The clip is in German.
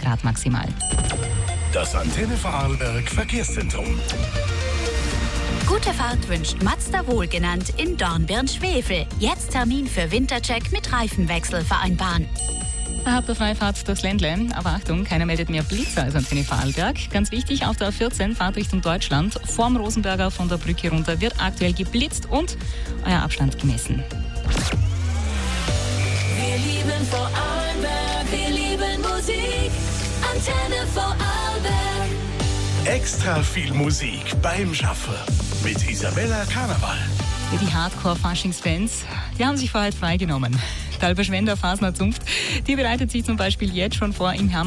Grad maximal. Das Antenne Vorarlberg Verkehrszentrum. Gute Fahrt wünscht Mazda wohlgenannt in Dornbirn-Schwefel. Jetzt Termin für Wintercheck mit Reifenwechsel vereinbaren. Habt ihr Freifahrt durchs Ländle, aber Achtung, keiner meldet mehr Blitzer als Antenne Vorarlberg. Ganz wichtig, auf der A14 Fahrt Richtung Deutschland. Vorm Rosenberger von der Brücke runter wird aktuell geblitzt und euer Abstand gemessen. Wir lieben Vorarlberg, wir lieben Musik. Antenne Vorarlberg. Extra viel Musik beim Schaffen mit Isabella Karneval. Die Hardcore-Faschingsfans, die haben sich vorher freigenommen. Die Alberschwender Fasner Zunft, die bereitet sich zum Beispiel jetzt schon vor im